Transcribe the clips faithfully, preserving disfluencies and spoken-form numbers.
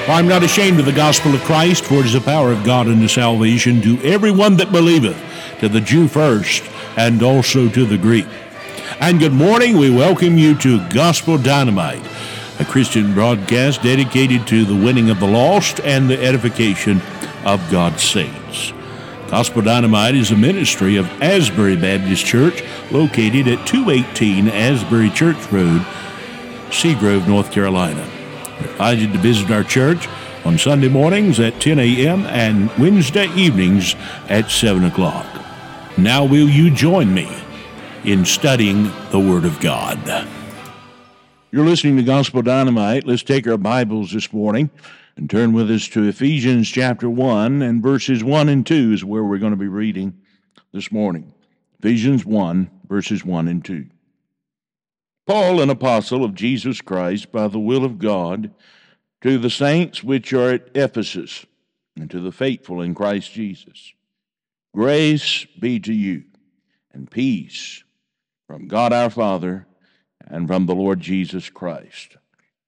For I am not ashamed of the gospel of Christ, for it is the power of God unto salvation to everyone that believeth, to the Jew first, and also to the Greek. And good morning. We welcome you to Gospel Dynamite, a Christian broadcast dedicated to the winning of the lost and the edification of God's saints. Gospel Dynamite is a ministry of Asbury Baptist Church, located at two eighteen Asbury Church Road, Seagrove, North Carolina. We're invited to visit our church on Sunday mornings at ten a.m. and Wednesday evenings at seven o'clock. Now will you join me in studying the Word of God? You're listening to Gospel Dynamite. Let's take our Bibles this morning and turn with us to Ephesians chapter one, and verses one and two is where we're going to be reading this morning. Ephesians one, verses one and two. Paul, an apostle of Jesus Christ, by the will of God, to the saints which are at Ephesus, and to the faithful in Christ Jesus. Grace be to you, and peace from God our Father, and from the Lord Jesus Christ.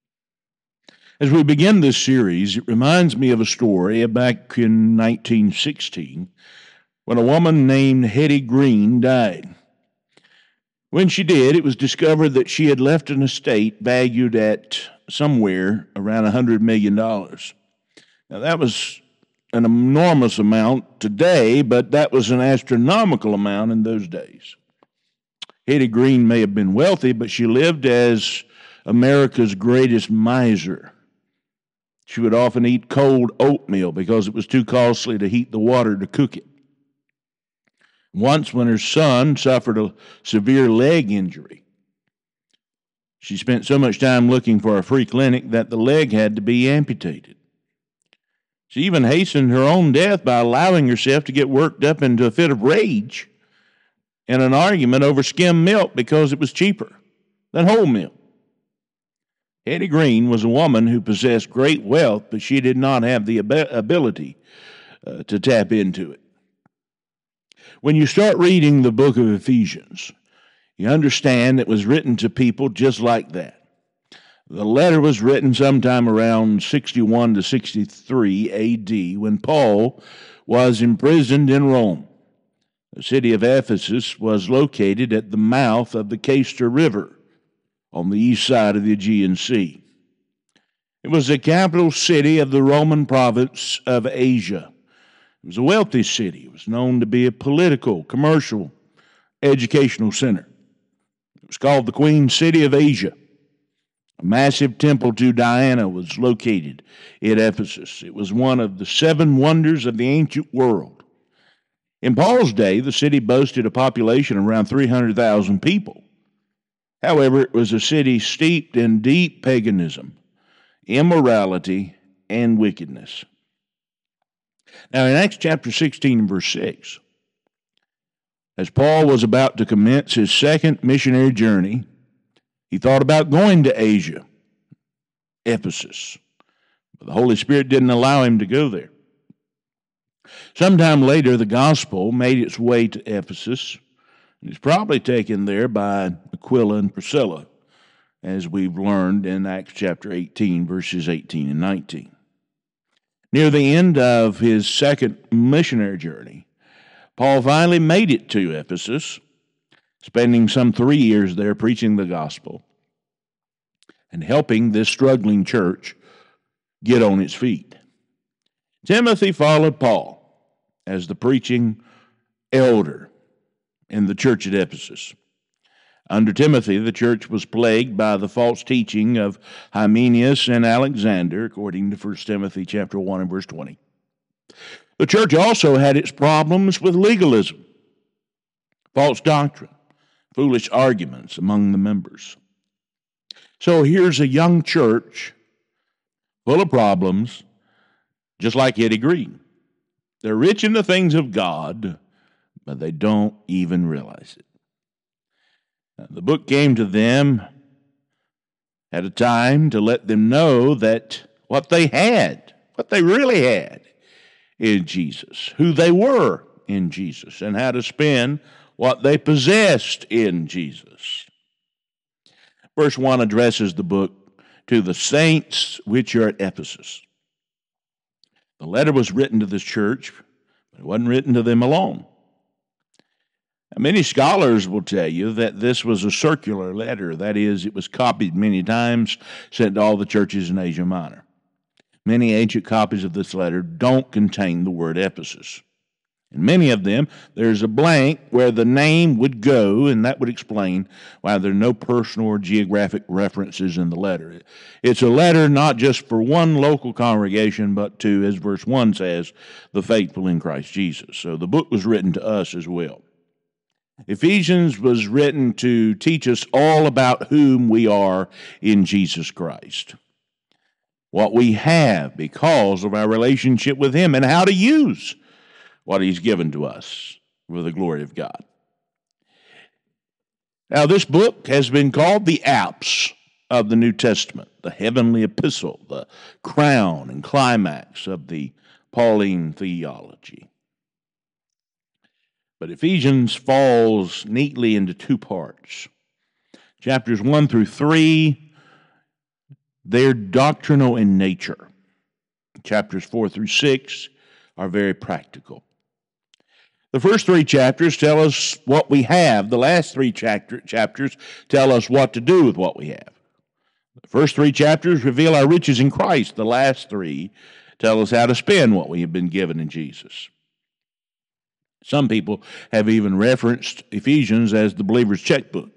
As we begin this series, it reminds me of a story back in nineteen sixteen, when a woman named Hetty Green died. When she did, it was discovered that she had left an estate valued at somewhere around one hundred million dollars. Now, that was an enormous amount today, but that was an astronomical amount in those days. Hetty Green may have been wealthy, but she lived as America's greatest miser. She would often eat cold oatmeal because it was too costly to heat the water to cook it. Once, when her son suffered a severe leg injury, she spent so much time looking for a free clinic that the leg had to be amputated. She even hastened her own death by allowing herself to get worked up into a fit of rage in an argument over skim milk because it was cheaper than whole milk. Hetty Green was a woman who possessed great wealth, but she did not have the ab- ability uh, to tap into it. When you start reading the book of Ephesians, you understand it was written to people just like that. The letter was written sometime around sixty-one to sixty-three A D when Paul was imprisoned in Rome. The city of Ephesus was located at the mouth of the Cayster River on the east side of the Aegean Sea. It was the capital city of the Roman province of Asia. It was a wealthy city. It was known to be a political, commercial, educational center. It was called the Queen City of Asia. A massive temple to Diana was located at Ephesus. It was one of the seven wonders of the ancient world. In Paul's day, the city boasted a population of around three hundred thousand people. However, it was a city steeped in deep paganism, immorality, and wickedness. Now, in Acts chapter sixteen and verse six, as Paul was about to commence his second missionary journey, he thought about going to Asia, Ephesus, but the Holy Spirit didn't allow him to go there. Sometime later, the gospel made its way to Ephesus, and it's probably taken there by Aquila and Priscilla, as we've learned in Acts chapter eighteen, verses eighteen and nineteen. Near the end of his second missionary journey, Paul finally made it to Ephesus, spending some three years there preaching the gospel and helping this struggling church get on its feet. Timothy followed Paul as the preaching elder in the church at Ephesus. Under Timothy, the church was plagued by the false teaching of Hymenaeus and Alexander, according to First Timothy chapter one and verse twenty. The church also had its problems with legalism, false doctrine, foolish arguments among the members. So here's a young church full of problems, just like Hetty Green. They're rich in the things of God, but they don't even realize it. The book came to them at a time to let them know that what they had, what they really had in Jesus, who they were in Jesus, and how to spend what they possessed in Jesus. Verse one addresses the book to the saints which are at Ephesus. The letter was written to this church, but it wasn't written to them alone. Now, many scholars will tell you that this was a circular letter. That is, it was copied many times, sent to all the churches in Asia Minor. Many ancient copies of this letter don't contain the word Ephesus. In many of them, there's a blank where the name would go, and that would explain why there are no personal or geographic references in the letter. It's a letter not just for one local congregation, but to, as verse one says, the faithful in Christ Jesus. So the book was written to us as well. Ephesians was written to teach us all about whom we are in Jesus Christ, what we have because of our relationship with Him, and how to use what He's given to us for the glory of God. Now, this book has been called the Alps of the New Testament, the heavenly epistle, the crown and climax of the Pauline theology. But Ephesians falls neatly into two parts. Chapters one through three, they're doctrinal in nature. Chapters four through six are very practical. The first three chapters tell us what we have. The last three chapter, chapters tell us what to do with what we have. The first three chapters reveal our riches in Christ. The last three tell us how to spend what we have been given in Jesus. Some people have even referenced Ephesians as the believer's checkbook.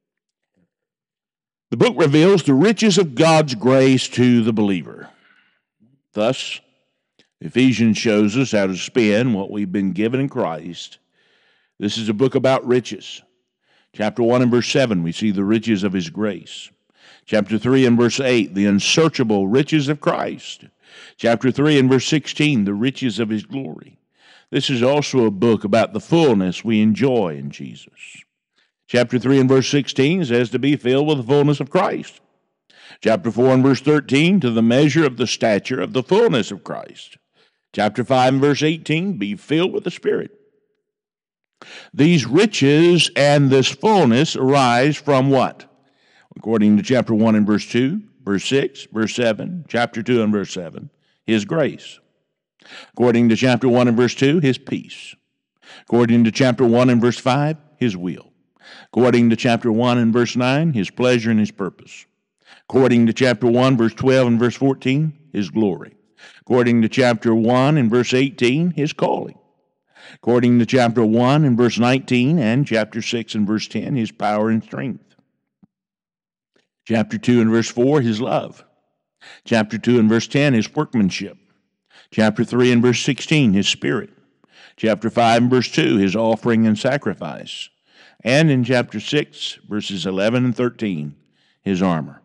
The book reveals the riches of God's grace to the believer. Thus, Ephesians shows us how to spend what we've been given in Christ. This is a book about riches. Chapter one and verse seven, we see the riches of His grace. Chapter three and verse eight, the unsearchable riches of Christ. Chapter three and verse sixteen, the riches of His glory. This is also a book about the fullness we enjoy in Jesus. Chapter three and verse sixteen says to be filled with the fullness of Christ. Chapter four and verse thirteen, to the measure of the stature of the fullness of Christ. Chapter five and verse eighteen, be filled with the Spirit. These riches and this fullness arise from what? According to chapter one and verse two, verse six, verse seven, chapter two and verse seven, His grace. According to chapter one and verse two, His peace. According to chapter one and verse five, His will. According to chapter one and verse nine, His pleasure and His purpose. According to chapter one, verse twelve and verse fourteen, His glory. According to chapter one and verse eighteen, His calling. According to chapter one and verse nineteen and chapter six and verse ten, His power and strength. Chapter two and verse four, His love. Chapter two and verse ten, His workmanship. Chapter three and verse sixteen, His Spirit. Chapter five and verse two, His offering and sacrifice. And in chapter six, verses eleven and thirteen, His armor.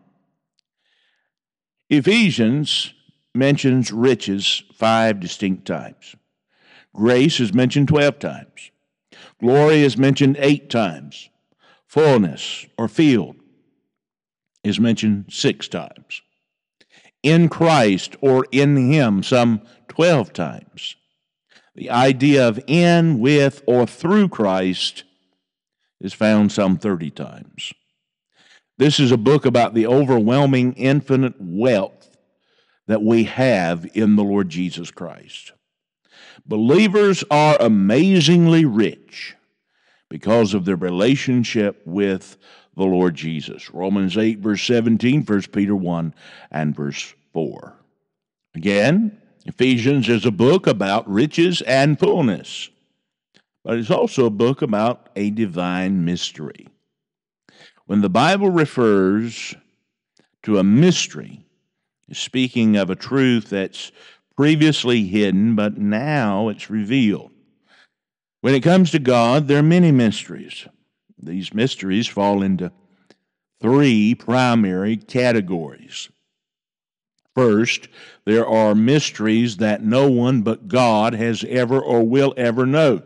Ephesians mentions riches five distinct times. Grace is mentioned twelve times. Glory is mentioned eight times. Fullness or field is mentioned six times. In Christ or in Him some twelve times. The idea of in, with, or through Christ is found some thirty times. This is a book about the overwhelming infinite wealth that we have in the Lord Jesus Christ. Believers are amazingly rich because of their relationship with the Lord Jesus. Romans eight, verse seventeen, First Peter one, and verse four. Again, Ephesians is a book about riches and fullness, but it's also a book about a divine mystery. When the Bible refers to a mystery, it's speaking of a truth that's previously hidden, but now it's revealed. When it comes to God, there are many mysteries. These mysteries fall into three primary categories. First, there are mysteries that no one but God has ever or will ever know.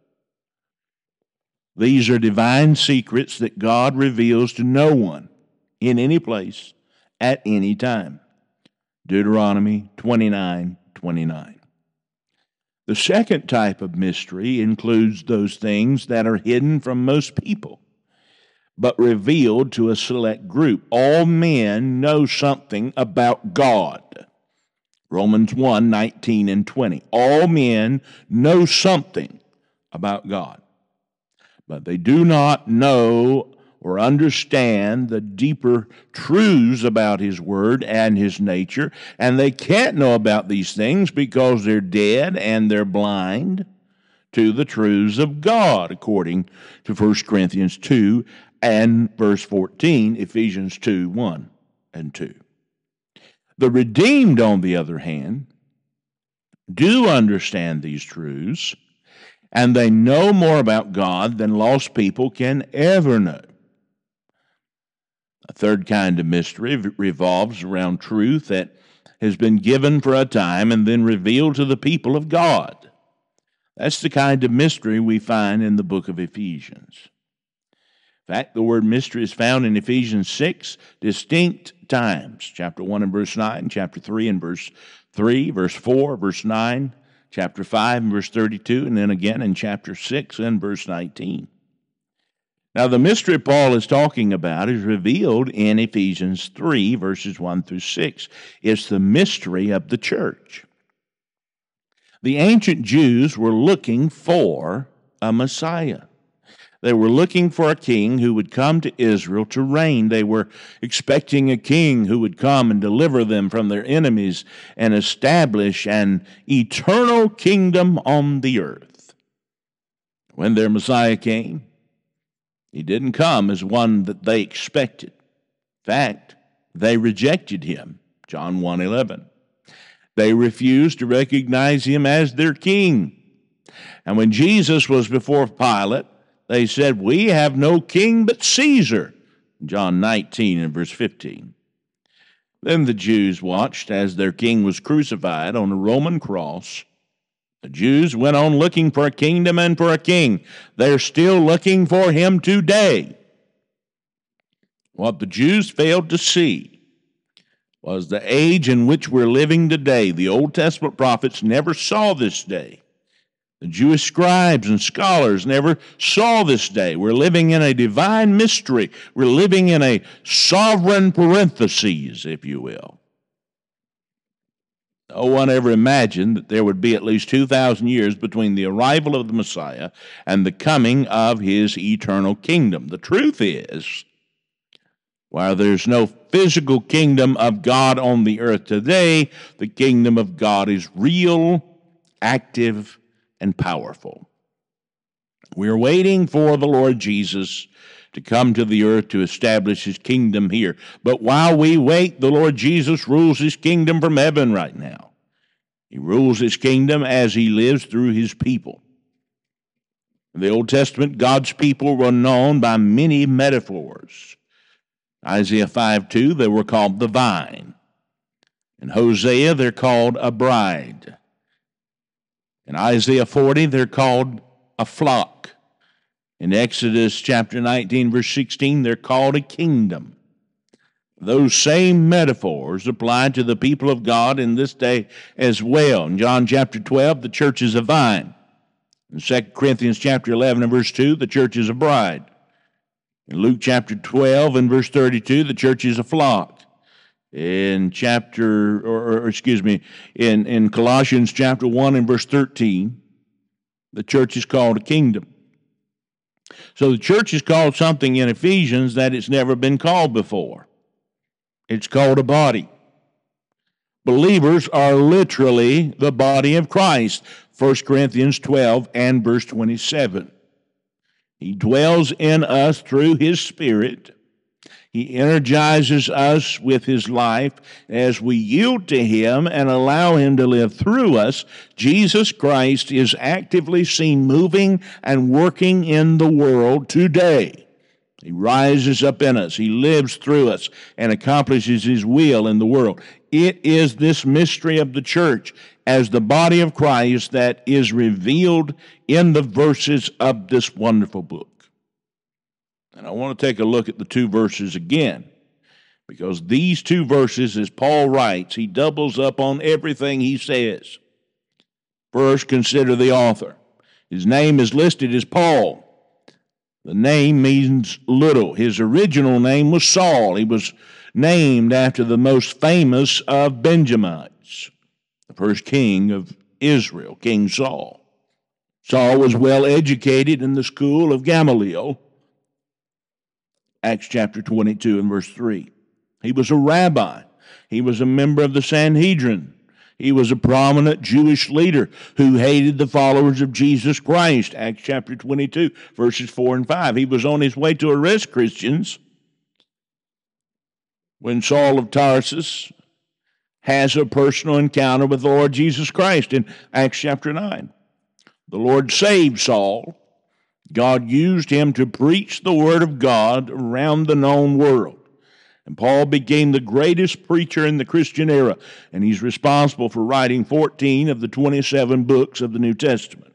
These are divine secrets that God reveals to no one in any place at any time. Deuteronomy twenty-nine twenty-nine. The second type of mystery includes those things that are hidden from most people, but revealed to a select group. All men know something about God. Romans one, nineteen and twenty. All men know something about God, but they do not know or understand the deeper truths about His Word and His nature, and they can't know about these things because they're dead and they're blind to the truths of God, according to First Corinthians two and verse fourteen, Ephesians two, one and two. The redeemed, on the other hand, do understand these truths, and they know more about God than lost people can ever know. A third kind of mystery revolves around truth that has been given for a time and then revealed to the people of God. That's the kind of mystery we find in the book of Ephesians. In fact, the word mystery is found in Ephesians six distinct times. Chapter one and verse nine, chapter three and verse three, verse four, verse nine, chapter five and verse thirty-two, and then again in chapter six and verse nineteen. Now, the mystery Paul is talking about is revealed in Ephesians three, verses one through six. It's the mystery of the church. The ancient Jews were looking for a Messiah. They were looking for a king who would come to Israel to reign. They were expecting a king who would come and deliver them from their enemies and establish an eternal kingdom on the earth. When their Messiah came, He didn't come as one that they expected. In fact, they rejected Him, John one eleven. They refused to recognize Him as their king. And when Jesus was before Pilate, they said, "We have no king but Caesar," John nineteen and verse fifteen. Then the Jews watched as their king was crucified on a Roman cross. The Jews went on looking for a kingdom and for a king. They're still looking for Him today. What the Jews failed to see was the age in which we're living today. The Old Testament prophets never saw this day. The Jewish scribes and scholars never saw this day. We're living in a divine mystery. We're living in a sovereign parentheses, if you will. No one ever imagined that there would be at least two thousand years between the arrival of the Messiah and the coming of His eternal kingdom. The truth is, while there's no physical kingdom of God on the earth today, the kingdom of God is real, active, and powerful. We're waiting for the Lord Jesus to come to the earth to establish His kingdom here. But while we wait, the Lord Jesus rules His kingdom from heaven right now. He rules His kingdom as He lives through His people. In the Old Testament, God's people were known by many metaphors. Isaiah five two, they were called the vine. In Hosea, they're called a bride. In Isaiah forty, they're called a flock. In Exodus chapter nineteen, verse sixteen, they're called a kingdom. Those same metaphors apply to the people of God in this day as well. In John chapter twelve, the church is a vine. In Second Corinthians chapter eleven and verse two, the church is a bride. In Luke chapter twelve and verse thirty-two, the church is a flock. In chapter, or, or excuse me, in, in Colossians chapter one and verse thirteen, the church is called a kingdom. So the church is called something in Ephesians that it's never been called before. It's called a body. Believers are literally the body of Christ. First Corinthians twelve and verse twenty-seven. He dwells in us through His Spirit. He energizes us with His life. As we yield to Him and allow Him to live through us, Jesus Christ is actively seen moving and working in the world today. He rises up in us. He lives through us and accomplishes His will in the world. It is this mystery of the church as the body of Christ that is revealed in the verses of this wonderful book. And I want to take a look at the two verses again, because these two verses, as Paul writes, he doubles up on everything he says. First, consider the author. His name is listed as Paul. The name means little. His original name was Saul. He was named after the most famous of Benjamites. the first king of Israel, King Saul. Saul was well educated in the school of Gamaliel, Acts chapter twenty-two and verse three. He was a rabbi. He was a member of the Sanhedrin. He was a prominent Jewish leader who hated the followers of Jesus Christ, Acts chapter twenty-two, verses four and five. He was on his way to arrest Christians when Saul of Tarsus has a personal encounter with the Lord Jesus Christ in Acts chapter nine. The Lord saved Saul. God used him to preach the word of God around the known world. And Paul became the greatest preacher in the Christian era, and he's responsible for writing fourteen of the twenty-seven books of the New Testament.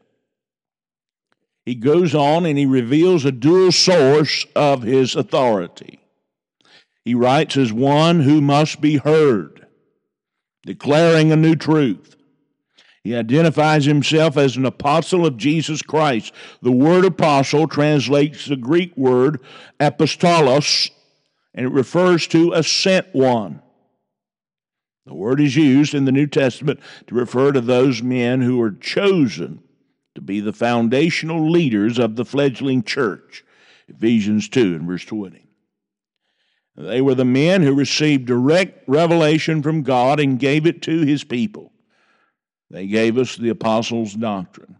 He goes on and he reveals a dual source of his authority. He writes as one who must be heard, declaring a new truth. He identifies himself as an apostle of Jesus Christ. The word apostle translates the Greek word apostolos, and it refers to a sent one. The word is used in the New Testament to refer to those men who are chosen to be the foundational leaders of the fledgling church, Ephesians two and verse twenty. They were the men who received direct revelation from God and gave it to his people. They gave us the apostles' doctrine.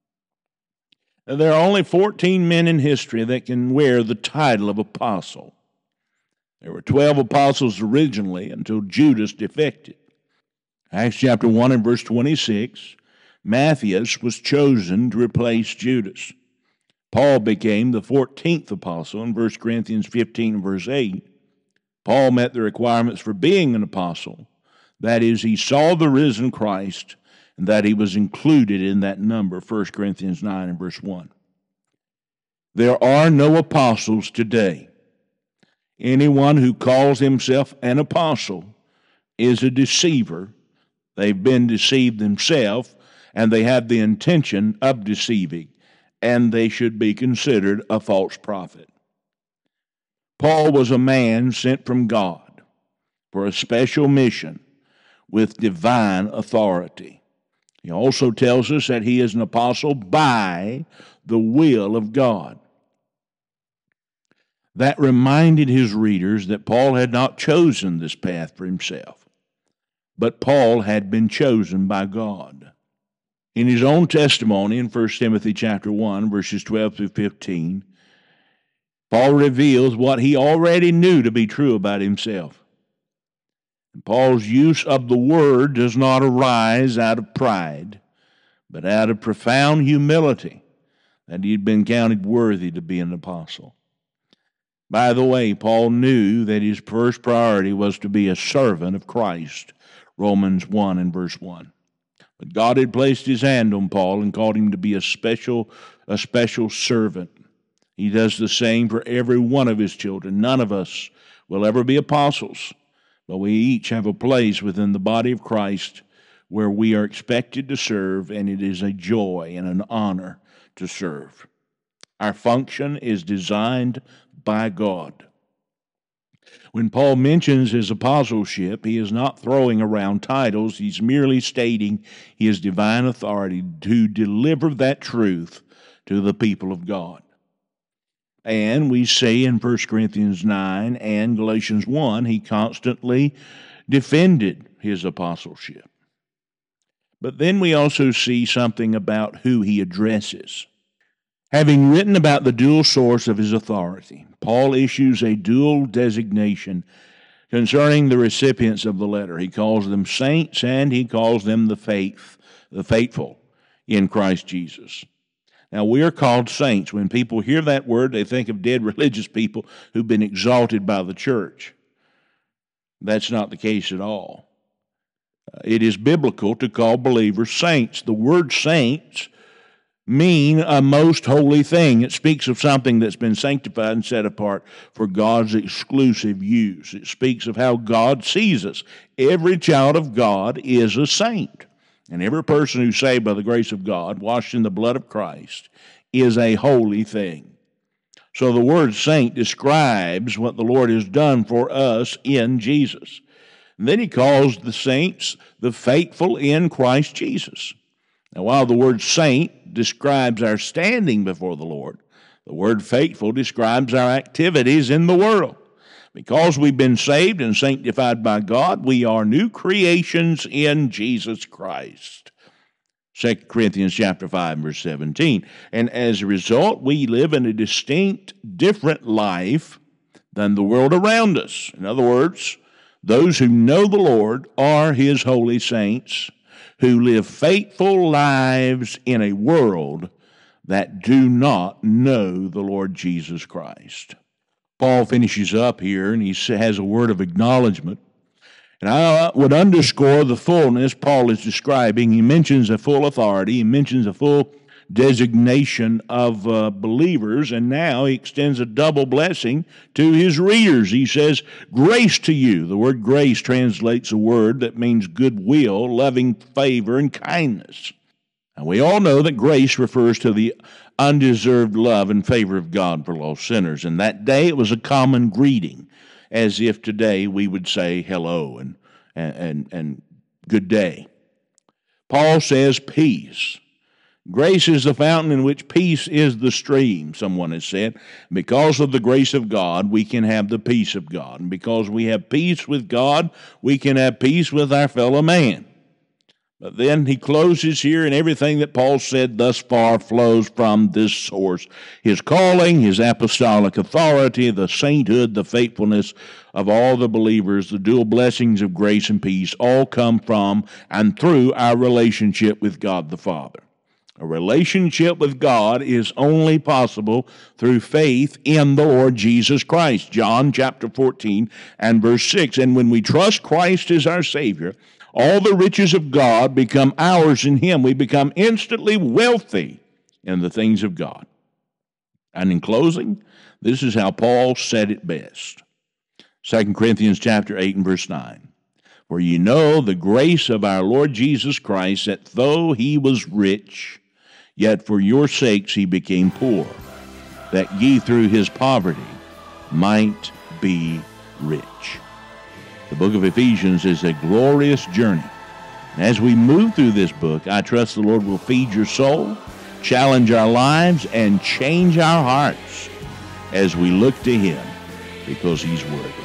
And there are only fourteen men in history that can wear the title of apostle. There were twelve apostles originally until Judas defected. Acts chapter one and verse twenty-six, Matthias was chosen to replace Judas. Paul became the fourteenth apostle in First Corinthians fifteen and verse eight. Paul met the requirements for being an apostle. That is, he saw the risen Christ, and that he was included in that number, First Corinthians nine and verse one. There are no apostles today. Anyone who calls himself an apostle is a deceiver. They've been deceived themselves, and they have the intention of deceiving, and they should be considered a false prophet. Paul was a man sent from God for a special mission with divine authority. He also tells us that he is an apostle by the will of God. That reminded his readers that Paul had not chosen this path for himself, but Paul had been chosen by God. In his own testimony in First Timothy chapter one, verses twelve through fifteen, Paul reveals what he already knew to be true about himself. Paul's use of the word does not arise out of pride, but out of profound humility that he had been counted worthy to be an apostle. By the way, Paul knew that his first priority was to be a servant of Christ, Romans one and verse one. But God had placed his hand on Paul and called him to be a special, a special servant. He does the same for every one of his children. None of us will ever be apostles, but we each have a place within the body of Christ where we are expected to serve, and it is a joy and an honor to serve. Our function is designed by God. When Paul mentions his apostleship, he is not throwing around titles. He's merely stating his divine authority to deliver that truth to the people of God. And we see in First Corinthians nine and Galatians one, he constantly defended his apostleship. But then we also see something about who he addresses. Having written about the dual source of his authority, Paul issues a dual designation concerning the recipients of the letter. He calls them saints and he calls them the faith, the faithful in Christ Jesus. Now, we are called saints. When people hear that word, they think of dead religious people who've been exalted by the church. That's not the case at all. Uh, it is biblical to call believers saints. The word saints mean a most holy thing. It speaks of something that's been sanctified and set apart for God's exclusive use. It speaks of how God sees us. Every child of God is a saint. And every person who's saved by the grace of God, washed in the blood of Christ, is a holy thing. So the word saint describes what the Lord has done for us in Jesus. And then he calls the saints the faithful in Christ Jesus. Now, while the word saint describes our standing before the Lord, the word faithful describes our activities in the world. Because we've been saved and sanctified by God, we are new creations in Jesus Christ. Second Corinthians chapter five, verse seventeen. And as a result, we live in a distinct, different life than the world around us. In other words, those who know the Lord are His holy saints who live faithful lives in a world that do not know the Lord Jesus Christ. Paul finishes up here, and he has a word of acknowledgement. And I would underscore the fullness Paul is describing. He mentions a full authority. He mentions a full designation of uh, believers, and now he extends a double blessing to his readers. He says, grace to you. The word grace translates a word that means goodwill, loving favor, and kindness. And we all know that grace refers to the undeserved love and favor of God for lost sinners. And that day it was a common greeting, as if today we would say hello and, and, and good day. Paul says peace. Grace is the fountain in which peace is the stream, someone has said. Because of the grace of God, we can have the peace of God. And because we have peace with God, we can have peace with our fellow man. But then he closes here, and everything that Paul said thus far flows from this source. His calling, his apostolic authority, the sainthood, the faithfulness of all the believers, the dual blessings of grace and peace all come from and through our relationship with God the Father. A relationship with God is only possible through faith in the Lord Jesus Christ. John chapter fourteen and verse six. And when we trust Christ as our Savior, all the riches of God become ours in Him. We become instantly wealthy in the things of God. And in closing, this is how Paul said it best. Second Corinthians chapter eight and verse nine. For ye know the grace of our Lord Jesus Christ, that though He was rich, yet for your sakes He became poor, that ye through His poverty might be rich. The book of Ephesians is a glorious journey. And as we move through this book, I trust the Lord will feed your soul, challenge our lives, and change our hearts as we look to Him, because He's worthy.